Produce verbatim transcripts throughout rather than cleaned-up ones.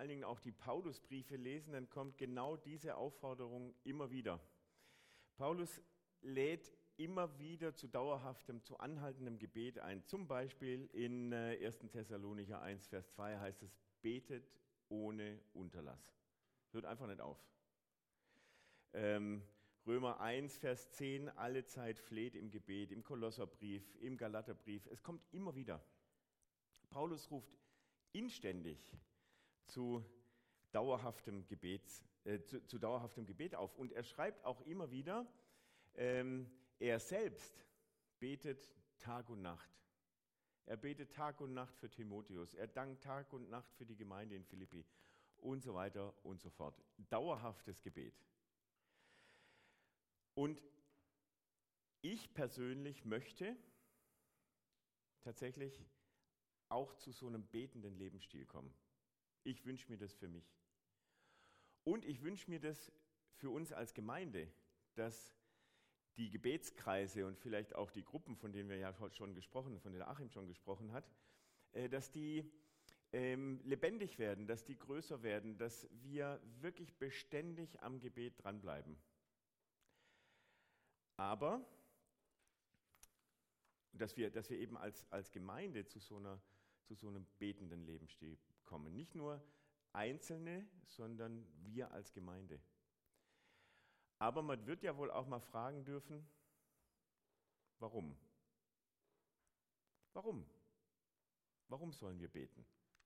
allen Dingen auch die Paulusbriefe lesen, dann kommt genau diese Aufforderung immer wieder. Paulus lädt immer wieder zu dauerhaftem, zu anhaltendem Gebet ein. Zum Beispiel in erster Thessalonicher eins, Vers zwei heißt es, betet ohne Unterlass. Hört einfach nicht auf. Ähm, Römer eins, Vers zehn, alle Zeit fleht im Gebet, im Kolosserbrief, im Galaterbrief. Es kommt immer wieder. Paulus ruft inständig zu dauerhaftem Gebet, äh, zu, zu dauerhaftem Gebet auf. Und er schreibt auch immer wieder, ähm, er selbst betet Tag und Nacht. Er betet Tag und Nacht für Timotheus. Er dankt Tag und Nacht für die Gemeinde in Philippi und so weiter und so fort. Dauerhaftes Gebet. Und ich persönlich möchte tatsächlich auch zu so einem betenden Lebensstil kommen. Ich wünsche mir das für mich. Und ich wünsche mir das für uns als Gemeinde, dass die Gebetskreise und vielleicht auch die Gruppen, von denen wir ja schon gesprochen, von denen Achim schon gesprochen hat, dass die ähm, lebendig werden, dass die größer werden, dass wir wirklich beständig am Gebet dranbleiben. Aber dass wir, dass wir eben als, als Gemeinde zu so, einer, zu so einem betenden Lebensstil kommen. Nicht nur Einzelne, sondern wir als Gemeinde. Aber man wird ja wohl auch mal fragen dürfen, warum? Warum? Warum sollen wir beten?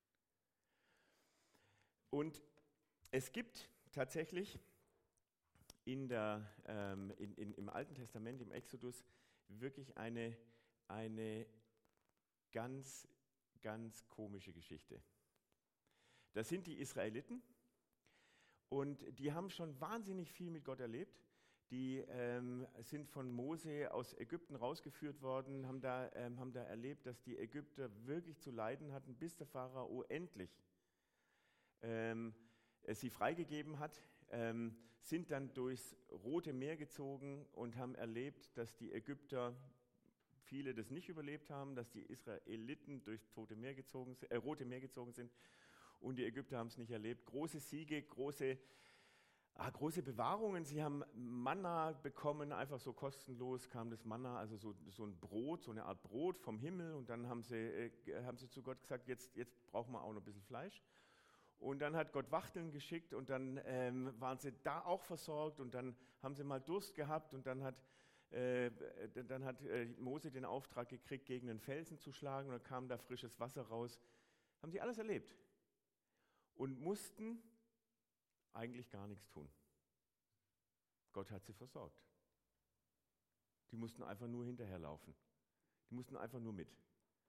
Und es gibt tatsächlich in der, ähm, in, in, im Alten Testament, im Exodus, wirklich eine, eine ganz, ganz komische Geschichte. Das sind die Israeliten und die haben schon wahnsinnig viel mit Gott erlebt. Die ähm, sind von Mose aus Ägypten rausgeführt worden, haben da, ähm, haben da erlebt, dass die Ägypter wirklich zu leiden hatten, bis der Pharao endlich ähm, sie freigegeben hat, ähm, sind dann durchs Rote Meer gezogen und haben erlebt, dass die Ägypter, viele das nicht überlebt haben, dass die Israeliten durchs Tote Meer gezogen, äh, Rote Meer gezogen sind und die Ägypter haben es nicht erlebt. Große Siege, große, ah, große Bewahrungen. Sie haben Manna bekommen, einfach so kostenlos kam das Manna, also so, so ein Brot, so eine Art Brot vom Himmel und dann haben sie, äh, haben sie zu Gott gesagt, jetzt, jetzt brauchen wir auch noch ein bisschen Fleisch. Und dann hat Gott Wachteln geschickt und dann ähm, waren sie da auch versorgt und dann haben sie mal Durst gehabt und dann hat, äh, dann hat äh, Mose den Auftrag gekriegt, gegen einen Felsen zu schlagen und dann kam da frisches Wasser raus. Haben sie alles erlebt und mussten eigentlich gar nichts tun. Gott hat sie versorgt. Die mussten einfach nur hinterherlaufen. Die mussten einfach nur mit.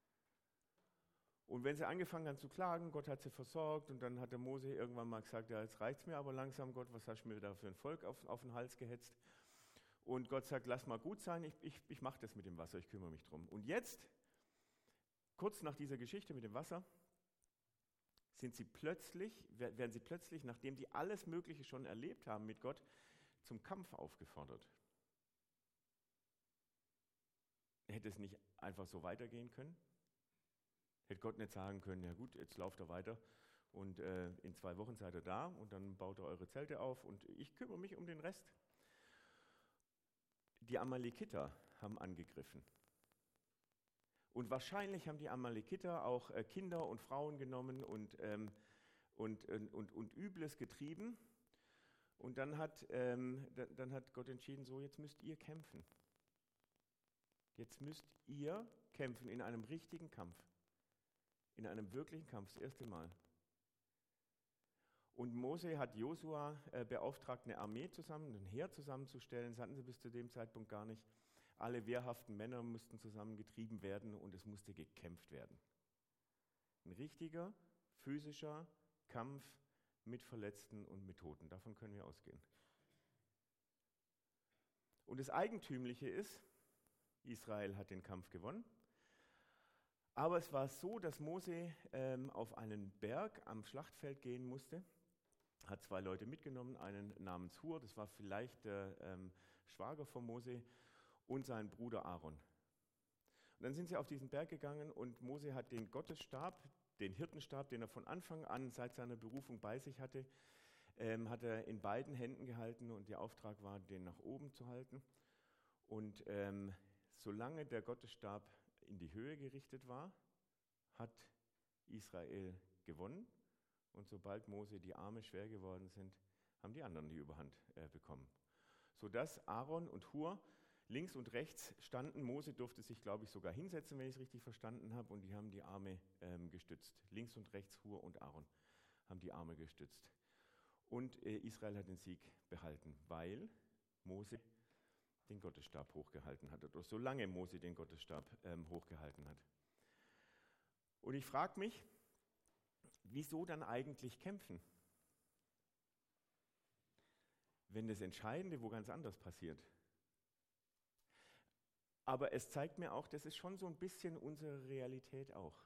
Und wenn sie angefangen haben zu klagen, Gott hat sie versorgt und dann hat der Mose irgendwann mal gesagt, ja, jetzt reicht's mir aber langsam, Gott, was hast du mir da für ein Volk auf, auf den Hals gehetzt? Und Gott sagt, lass mal gut sein, ich, ich, ich mache das mit dem Wasser, ich kümmere mich drum. Und jetzt, kurz nach dieser Geschichte mit dem Wasser, sind sie plötzlich, werden sie plötzlich, nachdem die alles Mögliche schon erlebt haben mit Gott, zum Kampf aufgefordert. Hätte es nicht einfach so weitergehen können? Hätte Gott nicht sagen können, ja gut, jetzt lauft er weiter und äh, in zwei Wochen seid ihr da und dann baut ihr eure Zelte auf und ich kümmere mich um den Rest. Die Amalekiter haben angegriffen. Und wahrscheinlich haben die Amalekiter auch äh, Kinder und Frauen genommen und, ähm, und, und, und, und Übles getrieben. Und dann hat, ähm, dann hat Gott entschieden, so jetzt müsst ihr kämpfen. Jetzt müsst ihr kämpfen in einem richtigen Kampf. In einem wirklichen Kampf, das erste Mal. Und Mose hat Josua äh, beauftragt, eine Armee zusammen, ein Heer zusammenzustellen. Das hatten sie bis zu dem Zeitpunkt gar nicht. Alle wehrhaften Männer mussten zusammengetrieben werden und es musste gekämpft werden. Ein richtiger, physischer Kampf mit Verletzten und mit Toten. Davon können wir ausgehen. Und das Eigentümliche ist, Israel hat den Kampf gewonnen. Aber es war so, dass Mose ähm, auf einen Berg am Schlachtfeld gehen musste, hat zwei Leute mitgenommen, einen namens Hur, das war vielleicht der ähm, Schwager von Mose, und seinen Bruder Aaron. Und dann sind sie auf diesen Berg gegangen und Mose hat den Gottesstab, den Hirtenstab, den er von Anfang an seit seiner Berufung bei sich hatte, ähm, hat er in beiden Händen gehalten und der Auftrag war, den nach oben zu halten. Und ähm, solange der Gottesstab in die Höhe gerichtet war, hat Israel gewonnen. Und sobald Mose die Arme schwer geworden sind, haben die anderen die Überhand äh, bekommen. Sodass Aaron und Hur links und rechts standen. Mose durfte sich, glaube ich, sogar hinsetzen, wenn ich es richtig verstanden habe. Und die haben die Arme ähm, gestützt. Links und rechts Hur und Aaron haben die Arme gestützt. Und äh, Israel hat den Sieg behalten, weil Mose den Gottesstab hochgehalten hat. Oder solange Mose den Gottesstab ähm, hochgehalten hat. Und ich frage mich, wieso dann eigentlich kämpfen? Wenn das Entscheidende wo ganz anders passiert. Aber es zeigt mir auch, das ist schon so ein bisschen unsere Realität auch.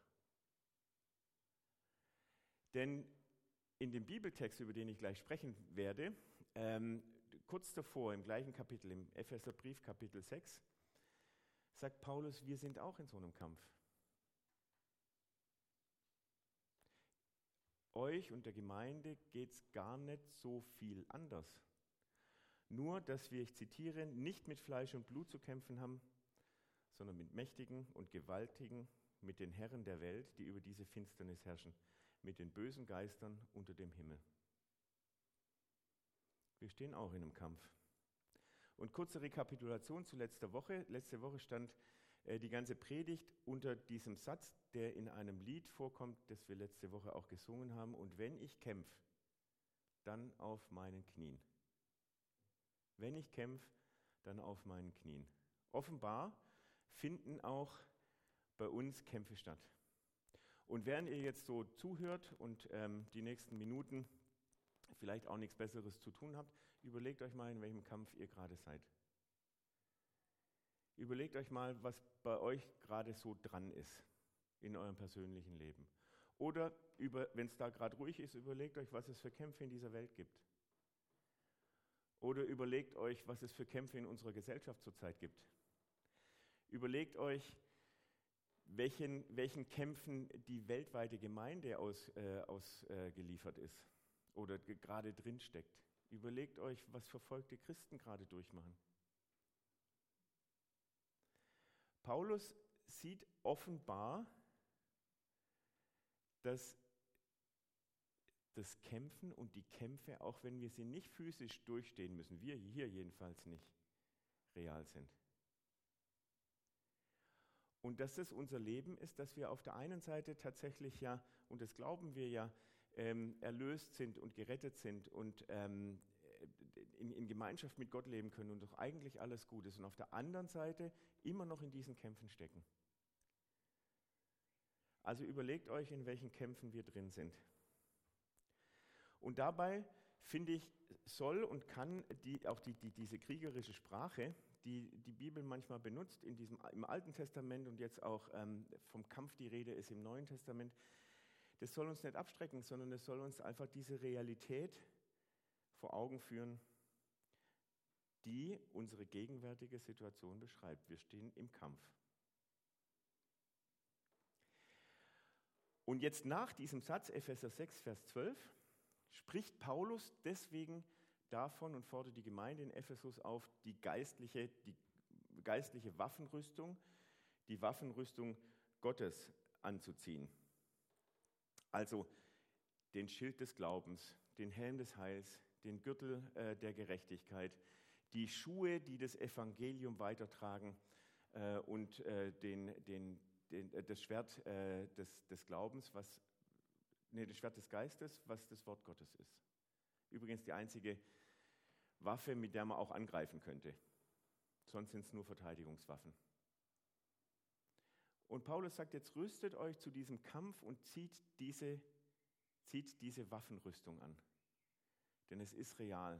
Denn in dem Bibeltext, über den ich gleich sprechen werde, ähm, kurz davor, im gleichen Kapitel, im Epheserbrief Kapitel sechs, sagt Paulus, wir sind auch in so einem Kampf. Euch und der Gemeinde geht es gar nicht so viel anders. Nur, dass wir, ich zitiere, nicht mit Fleisch und Blut zu kämpfen haben, sondern mit Mächtigen und Gewaltigen, mit den Herren der Welt, die über diese Finsternis herrschen, mit den bösen Geistern unter dem Himmel. Wir stehen auch in einem Kampf. Und kurze Rekapitulation zu letzter Woche. Letzte Woche stand äh, die ganze Predigt unter diesem Satz, der in einem Lied vorkommt, das wir letzte Woche auch gesungen haben. Und wenn ich kämpfe, dann auf meinen Knien. Wenn ich kämpfe, dann auf meinen Knien. Offenbar finden auch bei uns Kämpfe statt. Und während ihr jetzt so zuhört und ähm, die nächsten Minuten vielleicht auch nichts Besseres zu tun habt, überlegt euch mal, in welchem Kampf ihr gerade seid. Überlegt euch mal, was bei euch gerade so dran ist in eurem persönlichen Leben. Oder wenn es da gerade ruhig ist, überlegt euch, was es für Kämpfe in dieser Welt gibt. Oder überlegt euch, was es für Kämpfe in unserer Gesellschaft zurzeit gibt. Überlegt euch, welchen, welchen Kämpfen die weltweite Gemeinde ausgeliefert aus, äh, ist oder g- gerade drinsteckt. Überlegt euch, was verfolgte Christen gerade durchmachen. Paulus sieht offenbar, dass das Kämpfen und die Kämpfe, auch wenn wir sie nicht physisch durchstehen müssen, wir hier jedenfalls nicht, real sind. Und dass das unser Leben ist, dass wir auf der einen Seite tatsächlich ja, und das glauben wir ja, ähm, erlöst sind und gerettet sind und ähm, in, in Gemeinschaft mit Gott leben können und doch eigentlich alles gut ist. Und auf der anderen Seite immer noch in diesen Kämpfen stecken. Also überlegt euch, in welchen Kämpfen wir drin sind. Und dabei, finde ich, soll und kann die, auch die, die, diese kriegerische Sprache, die die Bibel manchmal benutzt, in diesem, im Alten Testament und jetzt auch ähm, vom Kampf die Rede ist im Neuen Testament, das soll uns nicht abschrecken, sondern es soll uns einfach diese Realität vor Augen führen, die unsere gegenwärtige Situation beschreibt. Wir stehen im Kampf. Und jetzt nach diesem Satz, Epheser sechs, Vers zwölf, spricht Paulus deswegen davon und fordert die Gemeinde in Ephesus auf, die geistliche, die geistliche Waffenrüstung, die Waffenrüstung Gottes anzuziehen. Also den Schild des Glaubens, den Helm des Heils, den Gürtel äh, der Gerechtigkeit, die Schuhe, die das Evangelium weitertragen äh, und äh, den, den, den, äh, das Schwert äh, des, des Glaubens, was, nee, das Schwert des Geistes, was das Wort Gottes ist. Übrigens die einzige Waffe, mit der man auch angreifen könnte. Sonst sind es nur Verteidigungswaffen. Und Paulus sagt, jetzt rüstet euch zu diesem Kampf und zieht diese, zieht diese Waffenrüstung an. Denn es ist real.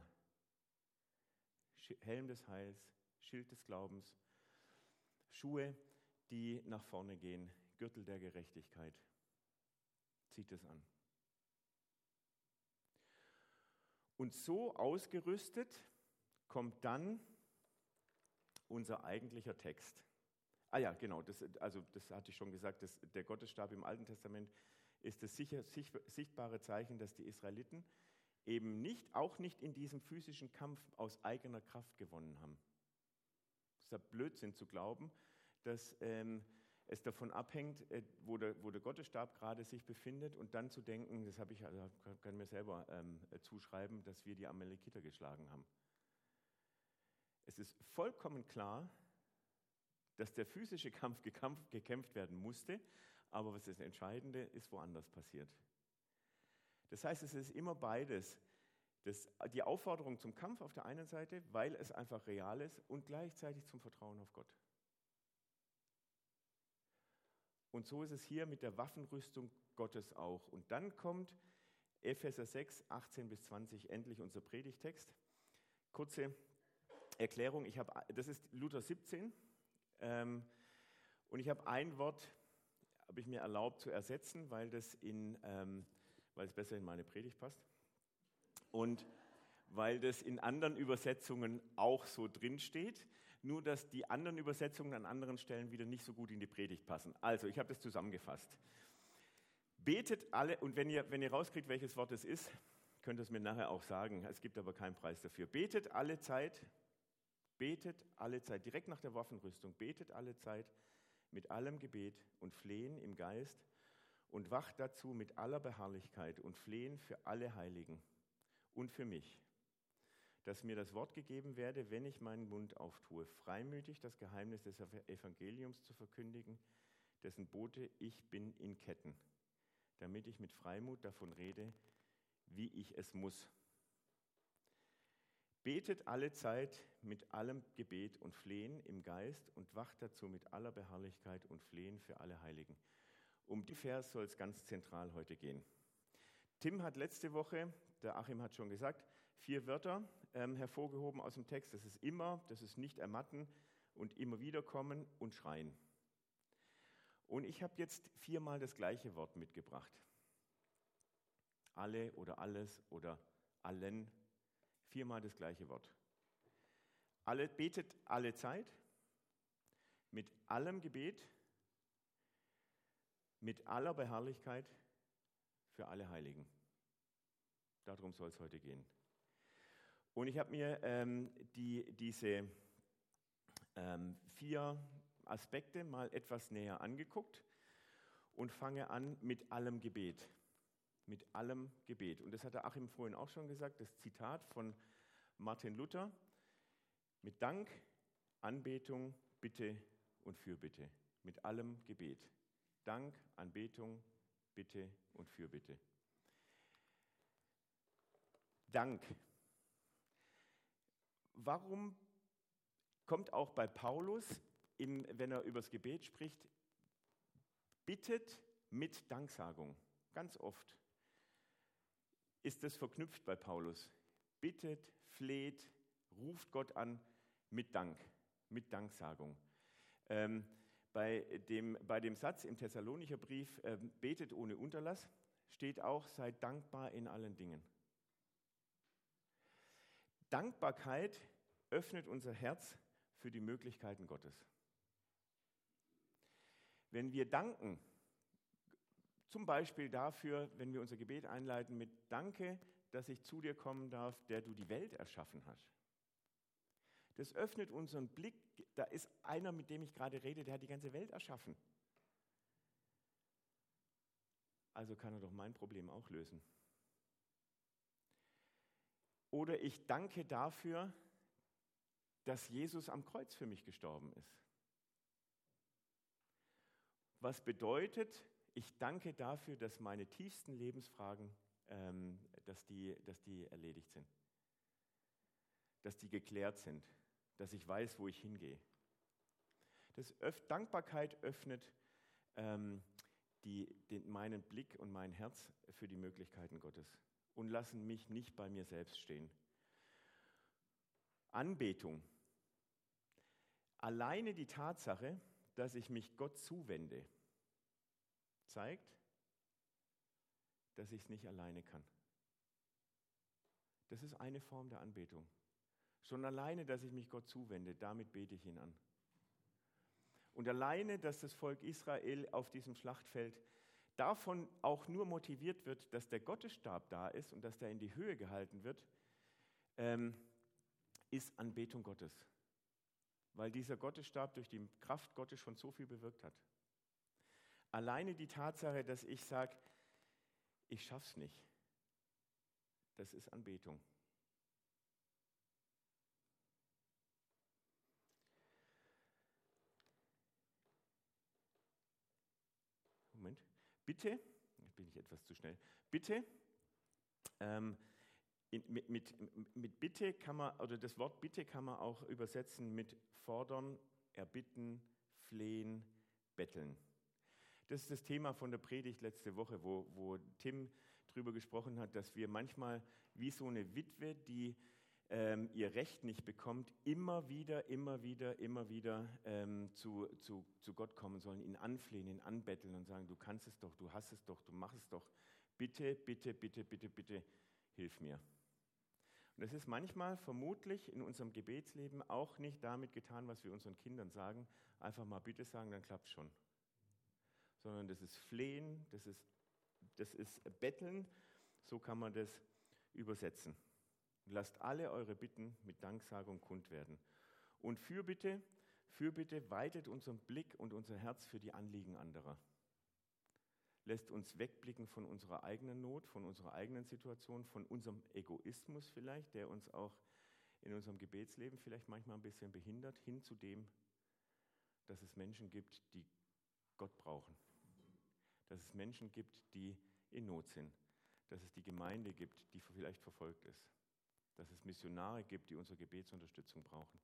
Helm des Heils, Schild des Glaubens, Schuhe, die nach vorne gehen, Gürtel der Gerechtigkeit. Zieht es an. Und so ausgerüstet kommt dann unser eigentlicher Text. Ah ja, genau, das, also das hatte ich schon gesagt, das, der Gottesstab im Alten Testament ist das sicher, sichtbare Zeichen, dass die Israeliten eben nicht, auch nicht in diesem physischen Kampf aus eigener Kraft gewonnen haben. Es ist ja Blödsinn zu glauben, dass ähm, es davon abhängt, äh, wo, der, wo der Gottesstab gerade sich befindet und dann zu denken, das habe ich, also kann mir selber ähm, zuschreiben, dass wir die Amalekiter geschlagen haben. Es ist vollkommen klar, dass der physische Kampf gekämpft, gekämpft werden musste, aber was das Entscheidende ist, woanders passiert. Das heißt, es ist immer beides. Das, die Aufforderung zum Kampf auf der einen Seite, weil es einfach real ist, und gleichzeitig zum Vertrauen auf Gott. Und so ist es hier mit der Waffenrüstung Gottes auch. Und dann kommt Epheser sechs, achtzehn bis zwanzig, endlich unser Predigtext. Kurze Erklärung, ich hab, das ist Luther siebzehn. Ähm, und ich habe ein Wort, habe ich mir erlaubt zu ersetzen, weil, das in, ähm, weil es besser in meine Predigt passt. Und weil das in anderen Übersetzungen auch so drin steht, nur dass die anderen Übersetzungen an anderen Stellen wieder nicht so gut in die Predigt passen. Also, ich habe das zusammengefasst. Betet alle, und wenn ihr, wenn ihr rauskriegt, welches Wort es ist, könnt ihr es mir nachher auch sagen. Es gibt aber keinen Preis dafür. Betet alle Zeit, betet alle Zeit, direkt nach der Waffenrüstung, betet alle Zeit mit allem Gebet und Flehen im Geist und wacht dazu mit aller Beharrlichkeit und Flehen für alle Heiligen und für mich, dass mir das Wort gegeben werde, wenn ich meinen Mund auftue, freimütig das Geheimnis des Evangeliums zu verkündigen, dessen Bote ich bin in Ketten, damit ich mit Freimut davon rede, wie ich es muss. Betet alle Zeit mit allem Gebet und Flehen im Geist und wacht dazu mit aller Beharrlichkeit und Flehen für alle Heiligen. Um die Vers soll es ganz zentral heute gehen. Tim hat letzte Woche, der Achim hat schon gesagt, vier Wörter ähm, hervorgehoben aus dem Text. Das ist immer, das ist nicht ermatten und immer wieder kommen und schreien. Und ich habe jetzt viermal das gleiche Wort mitgebracht. Alle oder alles oder allen, viermal das gleiche Wort. Alle, betet alle Zeit, mit allem Gebet, mit aller Beharrlichkeit für alle Heiligen. Darum soll es heute gehen. Und ich habe mir ähm, die, diese ähm, vier Aspekte mal etwas näher angeguckt und fange an mit allem Gebet. Mit allem Gebet. Und das hat der Achim vorhin auch schon gesagt, das Zitat von Martin Luther: Mit Dank, Anbetung, Bitte und Fürbitte. Mit allem Gebet. Dank, Anbetung, Bitte und Fürbitte. Dank. Warum kommt auch bei Paulus, im, wenn er über das Gebet spricht, bittet mit Danksagung? Ganz oft ist das verknüpft bei Paulus. Bittet, fleht, ruft Gott an mit Dank, mit Danksagung. Ähm, bei, dem, bei dem Satz im Thessalonicher Brief, äh, betet ohne Unterlass, steht auch, seid dankbar in allen Dingen. Dankbarkeit öffnet unser Herz für die Möglichkeiten Gottes. Wenn wir danken, zum Beispiel dafür, wenn wir unser Gebet einleiten mit Danke, dass ich zu dir kommen darf, der du die Welt erschaffen hast. Das öffnet unseren Blick, da ist einer, mit dem ich gerade rede, der hat die ganze Welt erschaffen. Also kann er doch mein Problem auch lösen. Oder ich danke dafür, dass Jesus am Kreuz für mich gestorben ist. Was bedeutet, ich danke dafür, dass meine tiefsten Lebensfragen, ähm, dass die, dass die erledigt sind. Dass die geklärt sind. Dass ich weiß, wo ich hingehe. Das Öff- Dankbarkeit öffnet ähm, die, den, meinen Blick und mein Herz für die Möglichkeiten Gottes und lassen mich nicht bei mir selbst stehen. Anbetung. Alleine die Tatsache, dass ich mich Gott zuwende, zeigt, dass ich es nicht alleine kann. Das ist eine Form der Anbetung. Schon alleine, dass ich mich Gott zuwende, damit bete ich ihn an. Und alleine, dass das Volk Israel auf diesem Schlachtfeld davon auch nur motiviert wird, dass der Gottesstab da ist und dass der in die Höhe gehalten wird, ähm, ist Anbetung Gottes. Weil dieser Gottesstab durch die Kraft Gottes schon so viel bewirkt hat. Alleine die Tatsache, dass ich sage, ich schaff's nicht, das ist Anbetung. Moment. Bitte, jetzt bin ich etwas zu schnell. Bitte, ähm, in, mit, mit, mit Bitte kann man, oder das Wort Bitte kann man auch übersetzen mit fordern, erbitten, flehen, betteln. Das ist das Thema von der Predigt letzte Woche, wo, wo Tim drüber gesprochen hat, dass wir manchmal wie so eine Witwe, die ähm, ihr Recht nicht bekommt, immer wieder, immer wieder, immer wieder ähm, zu, zu, zu Gott kommen sollen, ihn anflehen, ihn anbetteln und sagen, du kannst es doch, du hast es doch, du machst es doch. Bitte, bitte, bitte, bitte, bitte, hilf mir. Und das ist manchmal vermutlich in unserem Gebetsleben auch nicht damit getan, was wir unseren Kindern sagen, einfach mal bitte sagen, dann klappt es schon. Sondern das ist Flehen, das ist, das ist Betteln, so kann man das übersetzen. Lasst alle eure Bitten mit Danksagung kund werden. Und Fürbitte, Fürbitte weitet unseren Blick und unser Herz für die Anliegen anderer. Lässt uns wegblicken von unserer eigenen Not, von unserer eigenen Situation, von unserem Egoismus vielleicht, der uns auch in unserem Gebetsleben vielleicht manchmal ein bisschen behindert, hin zu dem, dass es Menschen gibt, die Gott brauchen. Dass es Menschen gibt, die in Not sind. Dass es die Gemeinde gibt, die vielleicht verfolgt ist. Dass es Missionare gibt, die unsere Gebetsunterstützung brauchen.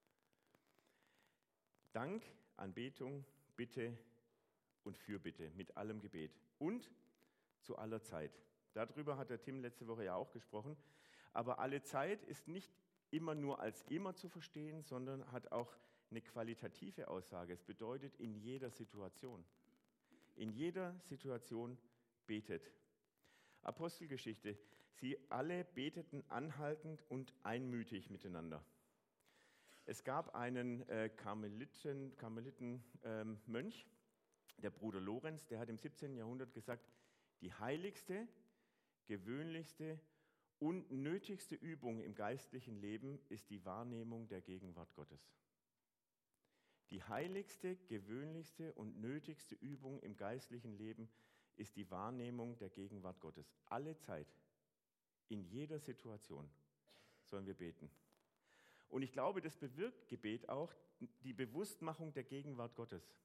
Dank, Anbetung, Bitte und Fürbitte mit allem Gebet und zu aller Zeit. Darüber hat der Tim letzte Woche ja auch gesprochen. Aber alle Zeit ist nicht immer nur als immer zu verstehen, sondern hat auch eine qualitative Aussage. Es bedeutet in jeder Situation. In jeder Situation betet. Apostelgeschichte. Sie alle beteten anhaltend und einmütig miteinander. Es gab einen äh, Karmeliten, Karmeliten ähm, Mönch, der Bruder Lorenz, der hat im siebzehnten Jahrhundert gesagt, die heiligste, gewöhnlichste und nötigste Übung im geistlichen Leben ist die Wahrnehmung der Gegenwart Gottes. Die heiligste, gewöhnlichste und nötigste Übung im geistlichen Leben ist die Wahrnehmung der Gegenwart Gottes. Alle Zeit, in jeder Situation sollen wir beten. Und ich glaube, das bewirkt Gebet auch die Bewusstmachung der Gegenwart Gottes.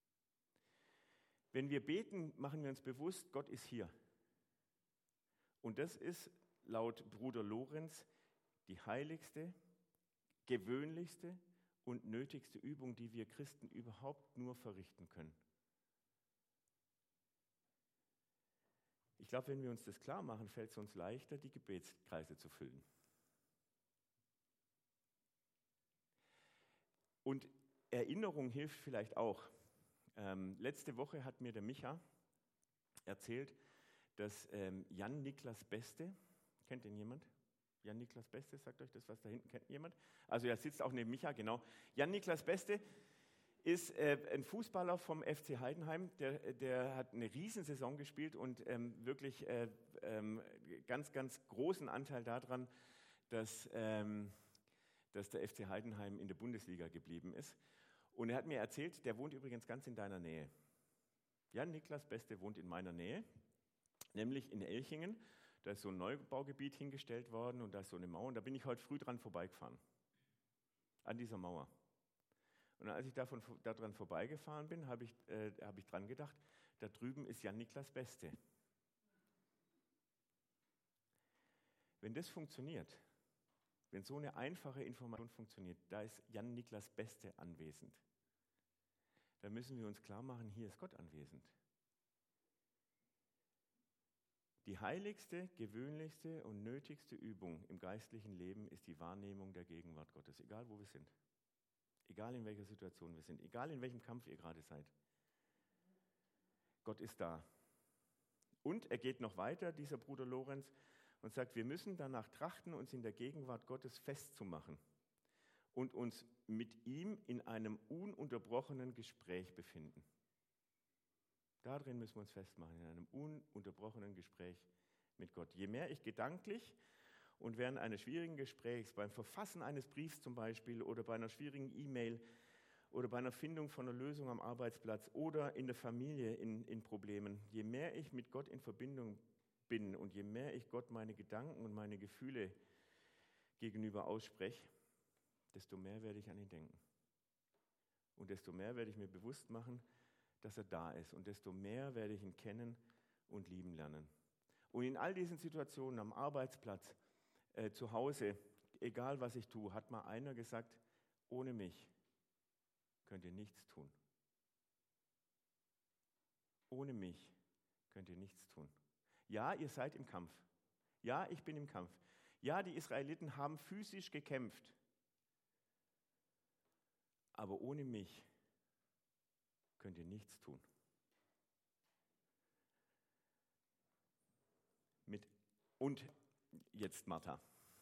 Wenn wir beten, machen wir uns bewusst, Gott ist hier. Und das ist laut Bruder Lorenz die heiligste, gewöhnlichste und nötigste Übung, die wir Christen überhaupt nur verrichten können. Ich glaube, wenn wir uns das klar machen, fällt es uns leichter, die Gebetskreise zu füllen. Und Erinnerung hilft vielleicht auch. Ähm, letzte Woche hat mir der Micha erzählt, dass ähm, Jan-Niklas Beste, kennt ihn jemand? Jan-Niklas Beste, sagt euch das was da hinten, kennt jemand? Also er sitzt auch neben Micha, genau. Jan-Niklas Beste ist äh, ein Fußballer vom F C Heidenheim, der, der hat eine Riesensaison gespielt und ähm, wirklich äh, ähm, ganz, ganz großen Anteil daran, dass, ähm, dass der F C Heidenheim in der Bundesliga geblieben ist. Und er hat mir erzählt, der wohnt übrigens ganz in deiner Nähe. Jan-Niklas Beste wohnt in meiner Nähe, nämlich in Elchingen. Da ist so ein Neubaugebiet hingestellt worden und da ist so eine Mauer. Und da bin ich heute früh dran vorbeigefahren, an dieser Mauer. Und als ich davon, daran vorbeigefahren bin, habe ich, äh, hab ich dran gedacht, da drüben ist Jan-Niklas Beste. Wenn das funktioniert, wenn so eine einfache Information funktioniert, da ist Jan-Niklas Beste anwesend, dann müssen wir uns klar machen, hier ist Gott anwesend. Die heiligste, gewöhnlichste und nötigste Übung im geistlichen Leben ist die Wahrnehmung der Gegenwart Gottes, egal wo wir sind. Egal in welcher Situation wir sind, egal in welchem Kampf ihr gerade seid. Gott ist da. Und er geht noch weiter, dieser Bruder Lorenz, und sagt, wir müssen danach trachten, uns in der Gegenwart Gottes festzumachen und uns mit ihm in einem ununterbrochenen Gespräch befinden. Darin müssen wir uns festmachen, in einem ununterbrochenen Gespräch mit Gott. Je mehr ich gedanklich und während eines schwierigen Gesprächs, beim Verfassen eines Briefs zum Beispiel oder bei einer schwierigen E-Mail oder bei einer Findung von einer Lösung am Arbeitsplatz oder in der Familie in, in Problemen, je mehr ich mit Gott in Verbindung bin und je mehr ich Gott meine Gedanken und meine Gefühle gegenüber ausspreche, desto mehr werde ich an ihn denken. Und desto mehr werde ich mir bewusst machen, dass er da ist. Und desto mehr werde ich ihn kennen und lieben lernen. Und in all diesen Situationen am Arbeitsplatz, äh, zu Hause, egal was ich tue, hat mal einer gesagt, ohne mich könnt ihr nichts tun. Ohne mich könnt ihr nichts tun. Ja, ihr seid im Kampf. Ja, ich bin im Kampf. Ja, die Israeliten haben physisch gekämpft. Aber ohne mich könnt ihr nichts tun. Mit, und jetzt Martha.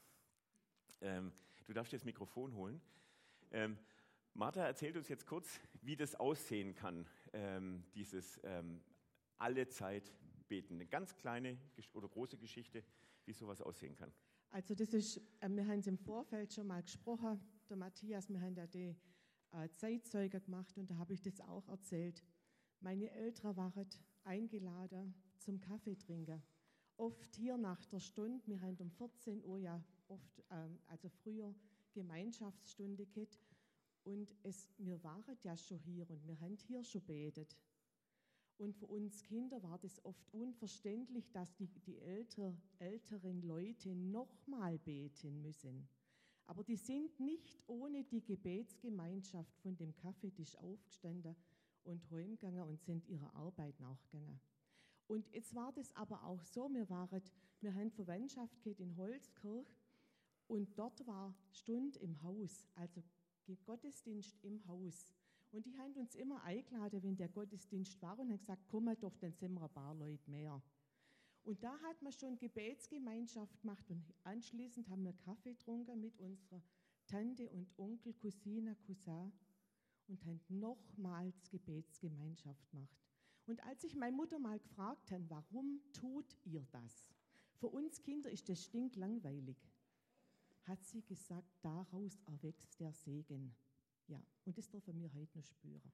Ähm, du darfst dir das Mikrofon holen. Ähm, Martha erzählt uns jetzt kurz, wie das aussehen kann, ähm, dieses ähm, alle Zeit beten. Eine ganz kleine oder große Geschichte, wie sowas aussehen kann. Also das ist, äh, wir haben es im Vorfeld schon mal gesprochen, der Matthias, wir haben ja die äh, Zeitzeuge gemacht und da habe ich das auch erzählt. Meine Eltern waren eingeladen zum Kaffee trinken. Oft hier nach der Stunde, wir haben um vierzehn Uhr ja oft, ähm, also früher Gemeinschaftsstunde gehabt und es, wir waren ja schon hier und wir haben hier schon betet. Und für uns Kinder war das oft unverständlich, dass die, die älter, älteren Leute nochmal beten müssen. Aber die sind nicht ohne die Gebetsgemeinschaft von dem Kaffeetisch aufgestanden und heimgegangen und sind ihrer Arbeit nachgegangen. Und jetzt war das aber auch so, wir, waren, wir haben Verwandtschaft gehabt in Holzkirch und dort war Stunde im Haus, also Gottesdienst im Haus. Und die haben uns immer eingeladen, wenn der Gottesdienst war und haben gesagt, komm mal doch, dann sind wir ein paar Leute mehr. Und da hat man schon Gebetsgemeinschaft gemacht und anschließend haben wir Kaffee getrunken mit unserer Tante und Onkel, Cousine, Cousin und haben nochmals Gebetsgemeinschaft gemacht. Und als ich meine Mutter mal gefragt habe, warum tut ihr das? Für uns Kinder ist das stinklangweilig. Hat sie gesagt, daraus erwächst der Segen. Ja, und das dürfen wir heute noch spüren.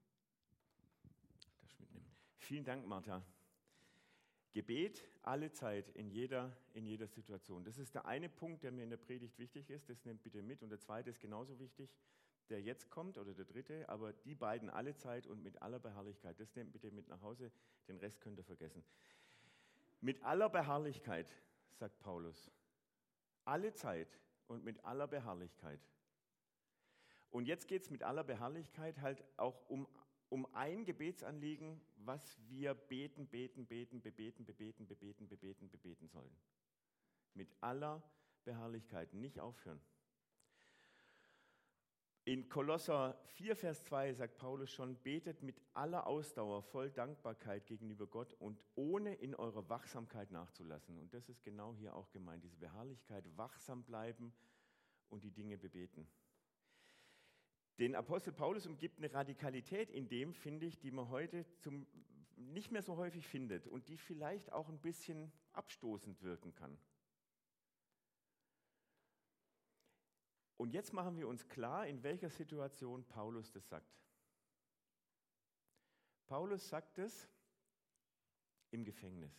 Das mitnehmen. Vielen Dank, Martha. Gebet alle Zeit, in jeder, in jeder Situation. Das ist der eine Punkt, der mir in der Predigt wichtig ist. Das nehmt bitte mit. Und der zweite ist genauso wichtig, der jetzt kommt, oder der dritte. Aber die beiden alle Zeit und mit aller Beharrlichkeit. Das nehmt bitte mit nach Hause. Den Rest könnt ihr vergessen. Mit aller Beharrlichkeit, sagt Paulus. Alle Zeit und mit aller Beharrlichkeit. Und jetzt geht es mit aller Beharrlichkeit halt auch um, um ein Gebetsanliegen, was wir beten, beten, beten, bebeten, bebeten, bebeten, bebeten, bebeten sollen. Mit aller Beharrlichkeit, nicht aufhören. In Kolosser vier, Vers zwei sagt Paulus schon, betet mit aller Ausdauer, voll Dankbarkeit gegenüber Gott und ohne in eurer Wachsamkeit nachzulassen. Und das ist genau hier auch gemeint, diese Beharrlichkeit, wachsam bleiben und die Dinge bebeten. Den Apostel Paulus umgibt eine Radikalität in dem, finde ich, die man heute zum, nicht mehr so häufig findet und die vielleicht auch ein bisschen abstoßend wirken kann. Und jetzt machen wir uns klar, in welcher Situation Paulus das sagt. Paulus sagt es im Gefängnis.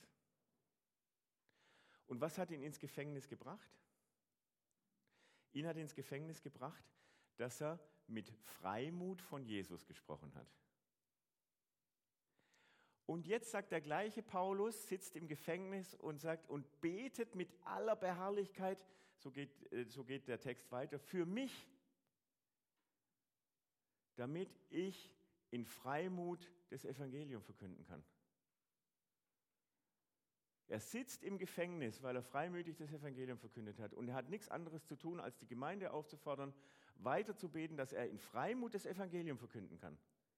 Und was hat ihn ins Gefängnis gebracht? Ihn hat ins Gefängnis gebracht, dass er mit Freimut von Jesus gesprochen hat. Und jetzt sagt der gleiche Paulus, sitzt im Gefängnis und sagt und betet mit aller Beharrlichkeit, so geht, so geht der Text weiter, für mich, damit ich in Freimut das Evangelium verkünden kann. Er sitzt im Gefängnis, weil er freimütig das Evangelium verkündet hat und er hat nichts anderes zu tun, als die Gemeinde aufzufordern, weiter zu beten, dass er in Freimut das Evangelium verkünden kann.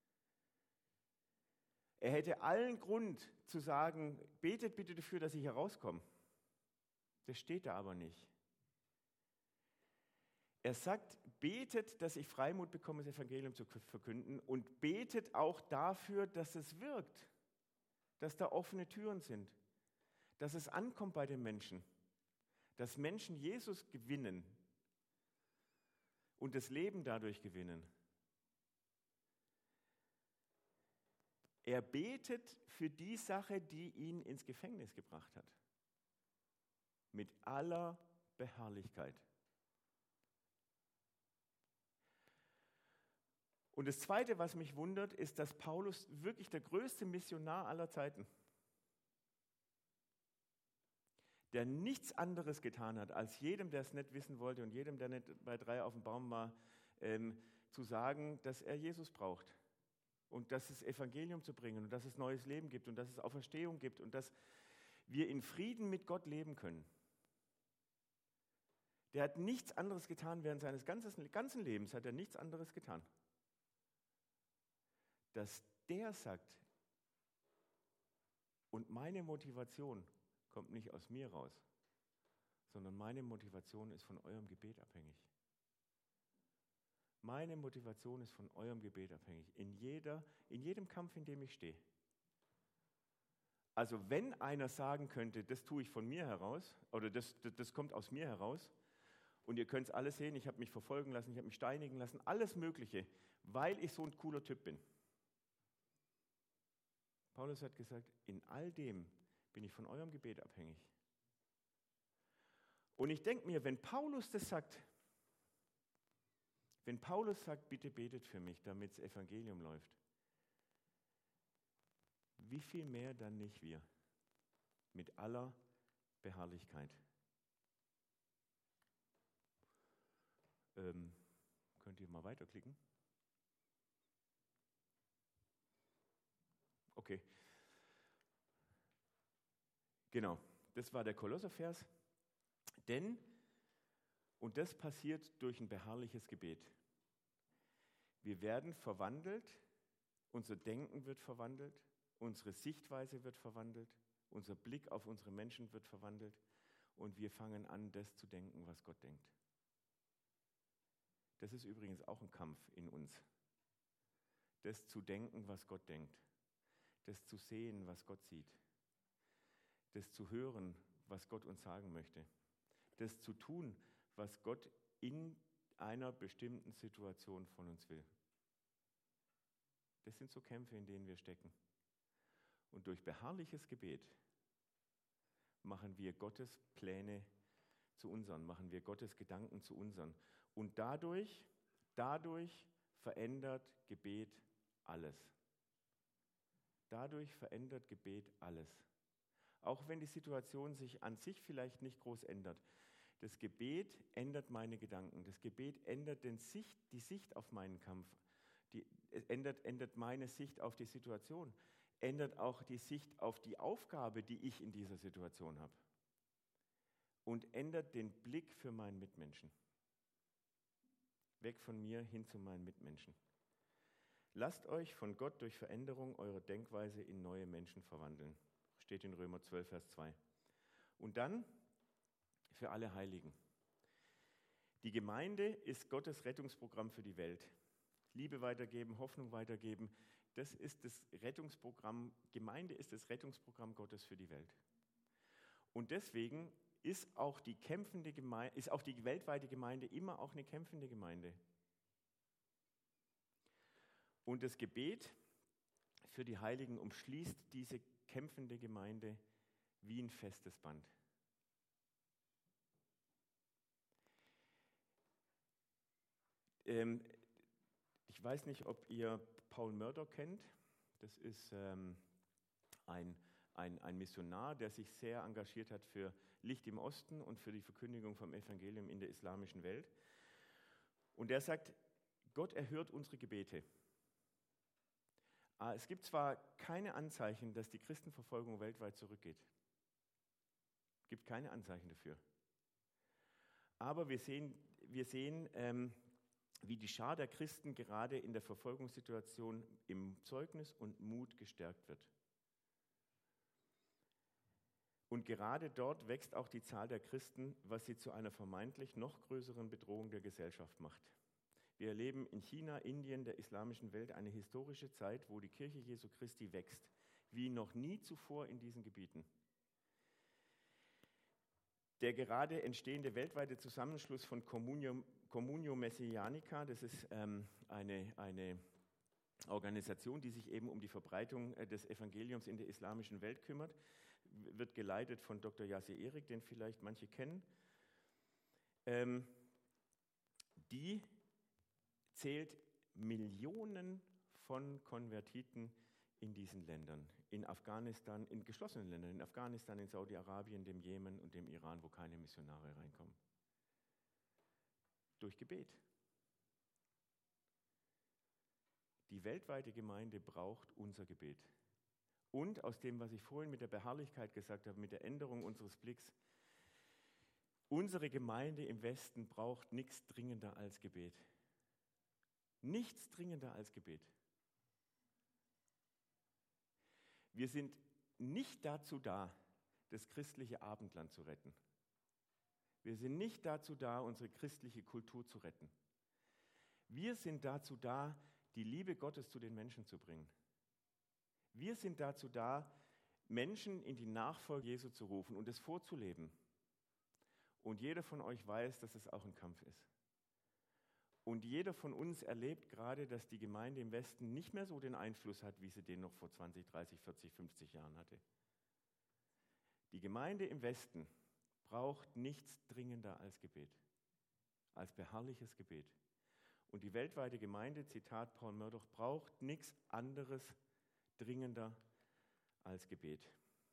Er hätte allen Grund zu sagen, betet bitte dafür, dass ich herauskomme. Das steht da aber nicht. Er sagt, betet, dass ich Freimut bekomme, das Evangelium zu verkünden und betet auch dafür, dass es wirkt. dass da offene Türen sind, dass es ankommt bei den Menschen, dass Menschen Jesus gewinnen und das Leben dadurch gewinnen. Er betet für die Sache, die ihn ins Gefängnis gebracht hat. Mit aller Beharrlichkeit. Und das Zweite, was mich wundert, ist, dass Paulus wirklich der größte Missionar aller Zeiten, der nichts anderes getan hat, als jedem, der es nicht wissen wollte und jedem, der nicht bei drei auf dem Baum war, ähm, zu sagen, dass er Jesus braucht und dass es Evangelium zu bringen und dass es neues Leben gibt und dass es Auferstehung gibt und dass wir in Frieden mit Gott leben können. Der hat nichts anderes getan während seines ganzen, ganzen Lebens, hat er nichts anderes getan. Dass der sagt, und meine Motivation kommt nicht aus mir raus, sondern meine Motivation ist von eurem Gebet abhängig. Meine Motivation ist von eurem Gebet abhängig, in, jeder, in jedem Kampf, in dem ich stehe. Also wenn einer sagen könnte, das tue ich von mir heraus, oder das, das, das kommt aus mir heraus, und ihr könnt es alles sehen, ich habe mich verfolgen lassen, ich habe mich steinigen lassen, alles Mögliche, weil ich so ein cooler Typ bin. Paulus hat gesagt, in all dem bin ich von eurem Gebet abhängig. Und ich denke mir, wenn Paulus das sagt, wenn Paulus sagt, bitte betet für mich, damit das Evangelium läuft, wie viel mehr dann nicht wir? Mit aller Beharrlichkeit. Ähm, könnt ihr mal weiterklicken? Okay. Genau, das war der Kolosservers. Denn, und das passiert durch ein beharrliches Gebet, wir werden verwandelt, unser Denken wird verwandelt, unsere Sichtweise wird verwandelt, unser Blick auf unsere Menschen wird verwandelt und wir fangen an, das zu denken, was Gott denkt. Das ist übrigens auch ein Kampf in uns. Das zu denken, was Gott denkt. Das zu sehen, was Gott sieht. Das zu hören, was Gott uns sagen möchte. Das zu tun, was Gott in einer bestimmten Situation von uns will. Das sind so Kämpfe, in denen wir stecken. Und durch beharrliches Gebet machen wir Gottes Pläne zu unseren, machen wir Gottes Gedanken zu unseren. Und dadurch, dadurch verändert Gebet alles. Dadurch verändert Gebet alles. Auch wenn die Situation sich an sich vielleicht nicht groß ändert. Das Gebet ändert meine Gedanken. Das Gebet ändert den Sicht, die Sicht auf meinen Kampf. Die, es ändert, ändert meine Sicht auf die Situation. Ändert auch die Sicht auf die Aufgabe, die ich in dieser Situation habe. Und ändert den Blick für meinen Mitmenschen. Weg von mir hin zu meinen Mitmenschen. Lasst euch von Gott durch Veränderung eurer Denkweise in neue Menschen verwandeln. Steht in Römer zwölf, Vers zwei. Und dann für alle Heiligen. Die Gemeinde ist Gottes Rettungsprogramm für die Welt. Liebe weitergeben, Hoffnung weitergeben. Das ist das Rettungsprogramm, Gemeinde ist das Rettungsprogramm Gottes für die Welt. Und deswegen ist auch die kämpfende Gemeinde, ist auch die weltweite Gemeinde immer auch eine kämpfende Gemeinde. Und das Gebet für die Heiligen umschließt diese kämpfende Gemeinde wie ein festes Band. Ähm, ich weiß nicht, ob ihr Paul Murdoch kennt. Das ist ähm, ein, ein, ein Missionar, der sich sehr engagiert hat für Licht im Osten und für die Verkündigung vom Evangelium in der islamischen Welt. Und der sagt, Gott erhört unsere Gebete. Es gibt zwar keine Anzeichen, dass die Christenverfolgung weltweit zurückgeht. Es gibt keine Anzeichen dafür. Aber wir sehen, wir sehen ähm, wie die Schar der Christen gerade in der Verfolgungssituation im Zeugnis und Mut gestärkt wird. Und gerade dort wächst auch die Zahl der Christen, was sie zu einer vermeintlich noch größeren Bedrohung der Gesellschaft macht. Wir erleben in China, Indien, der islamischen Welt eine historische Zeit, wo die Kirche Jesu Christi wächst. wie noch nie zuvor in diesen Gebieten. Der gerade entstehende weltweite Zusammenschluss von Communio, Communio Messianica, das ist ähm, eine, eine Organisation, die sich eben um die Verbreitung äh, des Evangeliums in der islamischen Welt kümmert, wird geleitet von Doktor Yasir Erik, den vielleicht manche kennen. Ähm, die zählt Millionen von Konvertiten in diesen Ländern, in Afghanistan, in geschlossenen Ländern, in Afghanistan, in Saudi-Arabien, dem Jemen und dem Iran, wo keine Missionare reinkommen. Durch Gebet. Die weltweite Gemeinde braucht unser Gebet. Und aus dem, was ich vorhin mit der Beharrlichkeit gesagt habe, mit der Änderung unseres Blicks, unsere Gemeinde im Westen braucht nichts dringender als Gebet. Nichts dringender als Gebet. Wir sind nicht dazu da, das christliche Abendland zu retten. Wir sind nicht dazu da, unsere christliche Kultur zu retten. Wir sind dazu da, die Liebe Gottes zu den Menschen zu bringen. Wir sind dazu da, Menschen in die Nachfolge Jesu zu rufen und es vorzuleben. Und jeder von euch weiß, dass es auch ein Kampf ist. Und jeder von uns erlebt gerade, dass die Gemeinde im Westen nicht mehr so den Einfluss hat, wie sie den noch vor zwanzig, dreißig, vierzig, fünfzig Jahren hatte. Die Gemeinde im Westen braucht nichts dringender als Gebet, als beharrliches Gebet. Und die weltweite Gemeinde, Zitat Paul Murdoch, braucht nichts anderes dringender als Gebet.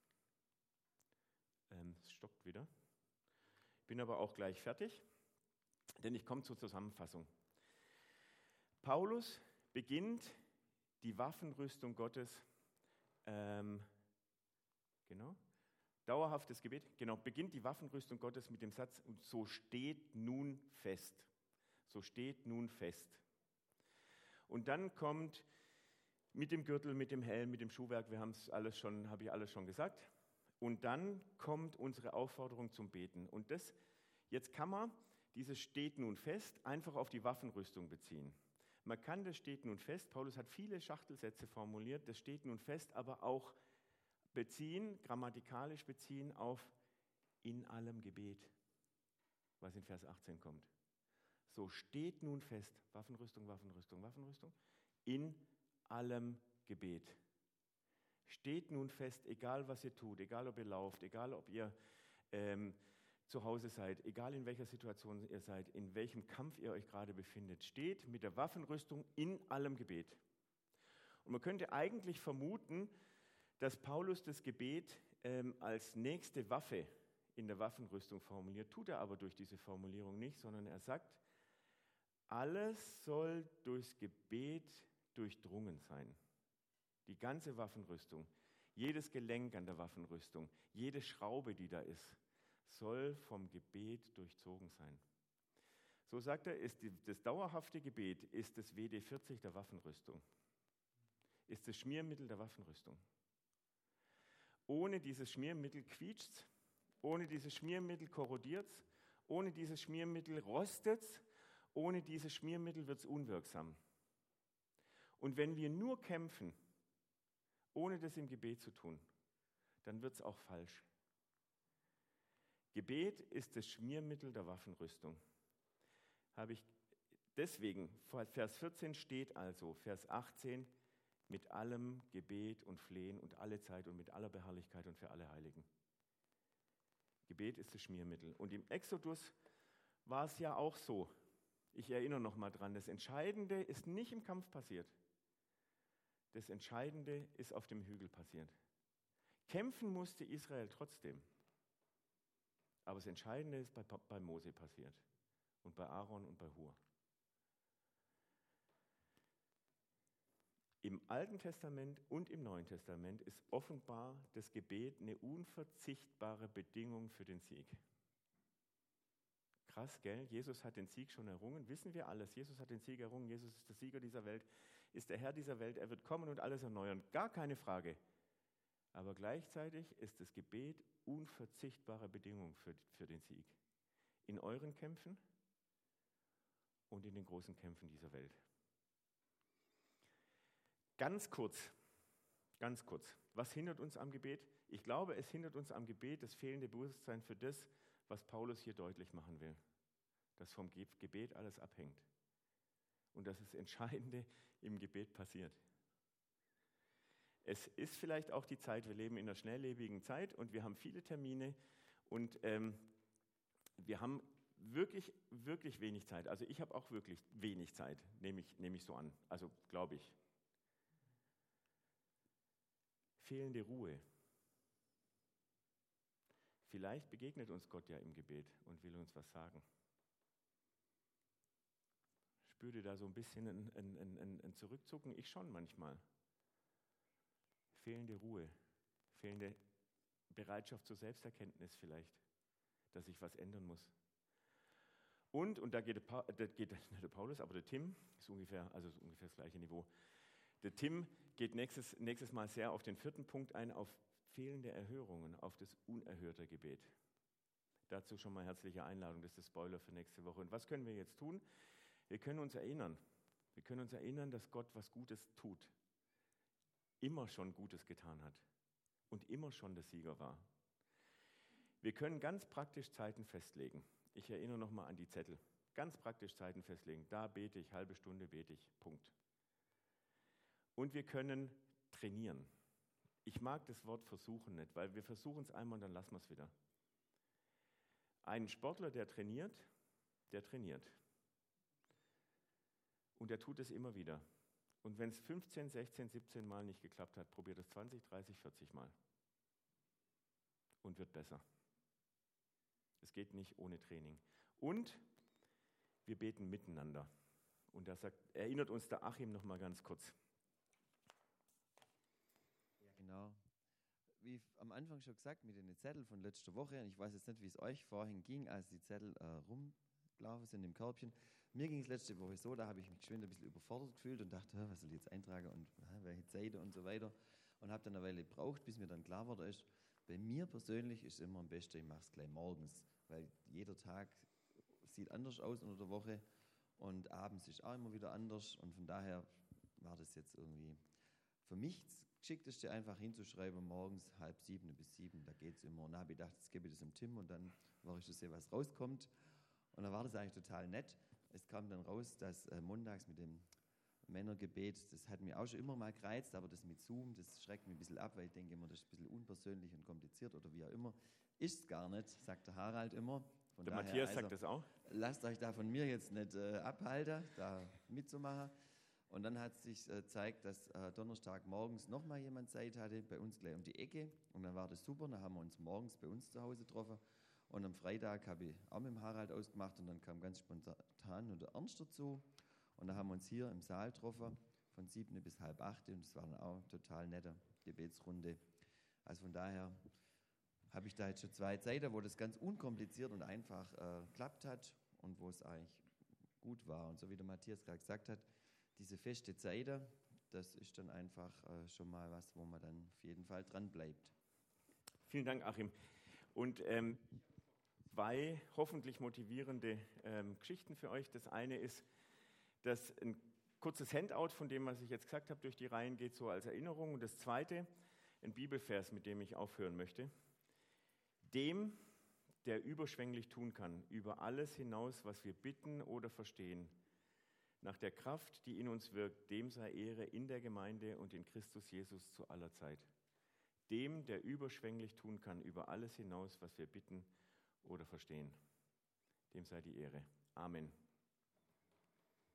Ähm, es stockt wieder. Ich bin aber auch gleich fertig, denn ich komme zur Zusammenfassung. Paulus beginnt die Waffenrüstung Gottes, ähm, genau, dauerhaftes Gebet, genau, beginnt die Waffenrüstung Gottes mit dem Satz, so steht nun fest. So steht nun fest. Und dann kommt mit dem Gürtel, mit dem Helm, mit dem Schuhwerk, wir haben es alles schon, habe ich alles schon gesagt. Und dann kommt unsere Aufforderung zum Beten. Und das, jetzt kann man dieses steht nun fest einfach auf die Waffenrüstung beziehen. Man kann das steht nun fest, Paulus hat viele Schachtelsätze formuliert, das steht nun fest, aber auch beziehen, grammatikalisch beziehen auf in allem Gebet, was in Vers achtzehn kommt. So steht nun fest, Waffenrüstung, Waffenrüstung, Waffenrüstung, in allem Gebet. Steht nun fest, egal was ihr tut, egal ob ihr lauft, egal ob ihr ähm, zu Hause seid, egal in welcher Situation ihr seid, in welchem Kampf ihr euch gerade befindet, steht mit der Waffenrüstung in allem Gebet. Und man könnte eigentlich vermuten, dass Paulus das Gebet ähm, als nächste Waffe in der Waffenrüstung formuliert, tut er aber durch diese Formulierung nicht, sondern er sagt, alles soll durchs Gebet durchdrungen sein. Die ganze Waffenrüstung, jedes Gelenk an der Waffenrüstung, jede Schraube, die da ist, soll vom Gebet durchzogen sein. So sagt er, ist die, das dauerhafte Gebet ist das W D vierzig der Waffenrüstung, ist das Schmiermittel der Waffenrüstung. Ohne dieses Schmiermittel quietscht's, ohne dieses Schmiermittel korrodiert's, ohne dieses Schmiermittel rostet's, ohne dieses Schmiermittel wird's unwirksam. Und wenn wir nur kämpfen, ohne das im Gebet zu tun, dann wird's auch falsch. Gebet ist das Schmiermittel der Waffenrüstung. Habe ich deswegen, Vers vierzehn steht also, Vers achtzehn, mit allem Gebet und Flehen und alle Zeit und mit aller Beharrlichkeit und für alle Heiligen. Gebet ist das Schmiermittel. Und im Exodus war es ja auch so. Ich erinnere noch mal dran, das Entscheidende ist nicht im Kampf passiert. Das Entscheidende ist auf dem Hügel passiert. Kämpfen musste Israel trotzdem. Aber das Entscheidende ist bei, bei Mose passiert und bei Aaron und bei Hur. Im Alten Testament und im Neuen Testament ist offenbar das Gebet eine unverzichtbare Bedingung für den Sieg. Krass, gell? Jesus hat den Sieg schon errungen, wissen wir alles. Jesus hat den Sieg errungen, Jesus ist der Sieger dieser Welt, ist der Herr dieser Welt, er wird kommen und alles erneuern, gar keine Frage. Aber gleichzeitig ist das Gebet unverzichtbare Bedingung für, für den Sieg. In euren Kämpfen und in den großen Kämpfen dieser Welt. Ganz kurz, ganz kurz. Was hindert uns am Gebet? Ich glaube, es hindert uns am Gebet das fehlende Bewusstsein für das, was Paulus hier deutlich machen will. Dass vom Gebet alles abhängt. Und dass das Entscheidende im Gebet passiert. Es ist vielleicht auch die Zeit, wir leben in einer schnelllebigen Zeit und wir haben viele Termine und ähm, wir haben wirklich, wirklich wenig Zeit. Also ich habe auch wirklich wenig Zeit, nehme ich, nehme ich so an. Also glaube ich. Fehlende Ruhe. Vielleicht begegnet uns Gott ja im Gebet und will uns was sagen. Spürt ihr da so ein bisschen ein, ein, ein, ein Zurückzucken? Ich schon manchmal. Fehlende Ruhe, fehlende Bereitschaft zur Selbsterkenntnis vielleicht, dass ich was ändern muss. Und, und da geht, der, pa- da geht nicht der Paulus, aber der Tim, ist ungefähr, also ist ungefähr das gleiche Niveau. Der Tim geht nächstes, nächstes Mal sehr auf den vierten Punkt ein, auf fehlende Erhörungen, auf das unerhörte Gebet. Dazu schon mal herzliche Einladung, das ist der Spoiler für nächste Woche. Und was können wir jetzt tun? Wir können uns erinnern, wir können uns erinnern, dass Gott was Gutes tut. Immer schon Gutes getan hat und immer schon der Sieger war. Wir können ganz praktisch Zeiten festlegen. Ich erinnere nochmal an die Zettel. Ganz praktisch Zeiten festlegen. Da bete ich, halbe Stunde bete ich, Punkt. Und wir können trainieren. Ich mag das Wort versuchen nicht, weil wir versuchen es einmal und dann lassen wir es wieder. Ein Sportler, der trainiert, der trainiert. Und der tut es immer wieder. Und wenn es fünfzehn, sechzehn, siebzehn Mal nicht geklappt hat, probiert es zwanzig, dreißig, vierzig Mal. Und wird besser. Es geht nicht ohne Training. Und wir beten miteinander. Und da sagt, erinnert uns der Achim noch mal ganz kurz. Ja, genau. Wie am Anfang schon gesagt, mit den Zetteln von letzter Woche, und ich weiß jetzt nicht, wie es euch vorhin ging, als die Zettel äh, rumgelaufen sind im Körbchen. Mir ging es letzte Woche so, da habe ich mich geschwind ein bisschen überfordert gefühlt und dachte, was soll ich jetzt eintragen und äh, welche Seite und so weiter. Und habe dann eine Weile gebraucht, bis mir dann klar wurde, ist, bei mir persönlich ist es immer am besten, ich mache es gleich morgens, weil jeder Tag sieht anders aus unter der Woche und abends ist auch immer wieder anders. Und von daher war das jetzt irgendwie für mich das Geschickteste, einfach hinzuschreiben, morgens halb sieben bis sieben, da geht es immer. Und dann habe ich gedacht, jetzt gebe ich das dem Tim und dann mache ich das sehen, was rauskommt. Und dann war das eigentlich total nett. Es kam dann raus, dass äh, montags mit dem Männergebet, das hat mich auch schon immer mal gereizt, aber das mit Zoom, das schreckt mich ein bisschen ab, weil ich denke immer, das ist ein bisschen unpersönlich und kompliziert oder wie auch immer. Ist es gar nicht, sagt der Harald immer. Von Der daher, Matthias also, sagt das auch. Lasst euch da von mir jetzt nicht äh, abhalten, da mitzumachen. Und dann hat sich äh, gezeigt, dass äh, Donnerstag morgens nochmal jemand Zeit hatte, bei uns gleich um die Ecke. Und dann war das super, dann haben wir uns morgens bei uns zu Hause getroffen. Und am Freitag habe ich auch mit dem Harald ausgemacht und dann kam ganz spontan nur der Ernst dazu. Und dann haben wir uns hier im Saal getroffen, von sieben bis halb acht. Und es war dann auch eine total nette Gebetsrunde. Also von daher habe ich da jetzt schon zwei Zeiten, wo das ganz unkompliziert und einfach äh, geklappt hat und wo es eigentlich gut war. Und so wie der Matthias gerade gesagt hat, diese feste Zeit, das ist dann einfach äh, schon mal was, wo man dann auf jeden Fall dran bleibt. Vielen Dank, Achim. Und ähm, zwei hoffentlich motivierende ähm, Geschichten für euch. Das eine ist, dass ein kurzes Handout von dem, was ich jetzt gesagt habe, durch die Reihen geht, so als Erinnerung. Und das zweite, ein Bibelvers, mit dem ich aufhören möchte. Dem, der überschwänglich tun kann, über alles hinaus, was wir bitten oder verstehen, nach der Kraft, die in uns wirkt, dem sei Ehre in der Gemeinde und in Christus Jesus zu aller Zeit. Dem, der überschwänglich tun kann, über alles hinaus, was wir bitten oder verstehen. Dem sei die Ehre. Amen.